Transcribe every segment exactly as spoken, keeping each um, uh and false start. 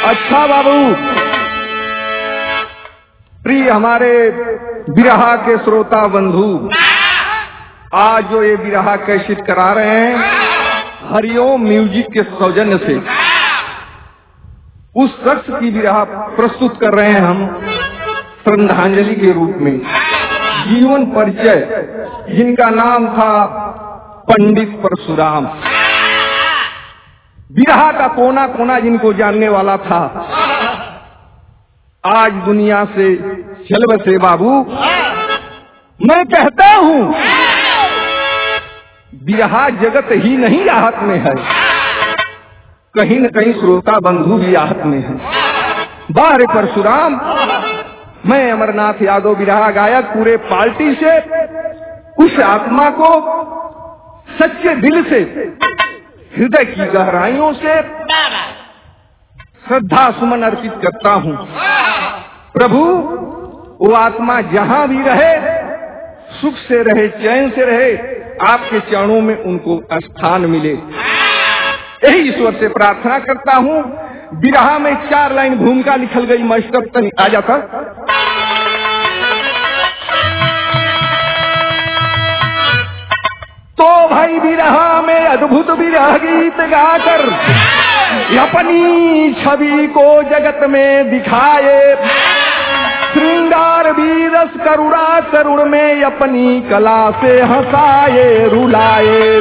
अच्छा बाबू, प्रिय हमारे बिरहा के श्रोता बंधु, आज जो ये बिरहा कैसेट करा रहे हैं हरिओम म्यूजिक के सौजन्य से, उस शख्स की बिरहा प्रस्तुत कर रहे हैं हम श्रद्धांजलि के रूप में। जीवन परिचय, जिनका नाम था पंडित परशुराम। बिरहा का कोना कोना जिनको जानने वाला था, आज दुनिया से चल बसे बाबू। मैं कहता हूँ बिरहा जगत ही नहीं आहत में है, कहीं न कहीं श्रोता बंधु भी आहत में है। बाहर परशुराम, मैं अमरनाथ यादव बिरहा गायक पूरे पार्टी से उस आत्मा को सच्चे दिल से, हृदय की गहराइयों से श्रद्धा सुमन अर्पित करता हूँ। प्रभु, वो आत्मा जहाँ भी रहे सुख से रहे, चैन से रहे, आपके चरणों में उनको स्थान मिले, यही ईश्वर से प्रार्थना करता हूँ। बिरहा में चार लाइन भूमिका लिखल गई, मास्टर तनी आ जाता। तो भाई बिरहा में अद्भुत बिरह गीत गाकर अपनी छवि को जगत में दिखाए, श्रृंगार भी रस करुणा करुण में अपनी कला से हंसाए रुलाए।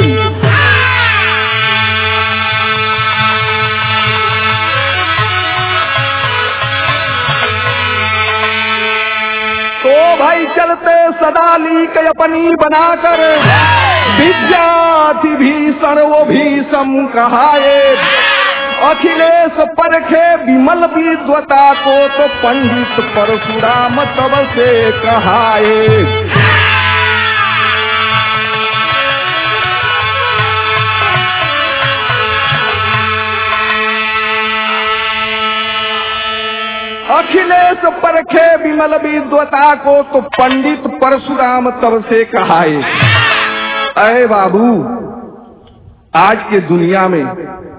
तो भाई चलते सदा लीक अपनी बनाकर, विद्यार्थी भीषण वो भीषम कहाए, अखिलेश परखे विमल विद्वता को तो पंडित परशुराम तब से कहाए। अखिलेश परखे विमल विद्वता को तो पंडित परशुराम तब से कहाए। अरे बाबू, आज के दुनिया में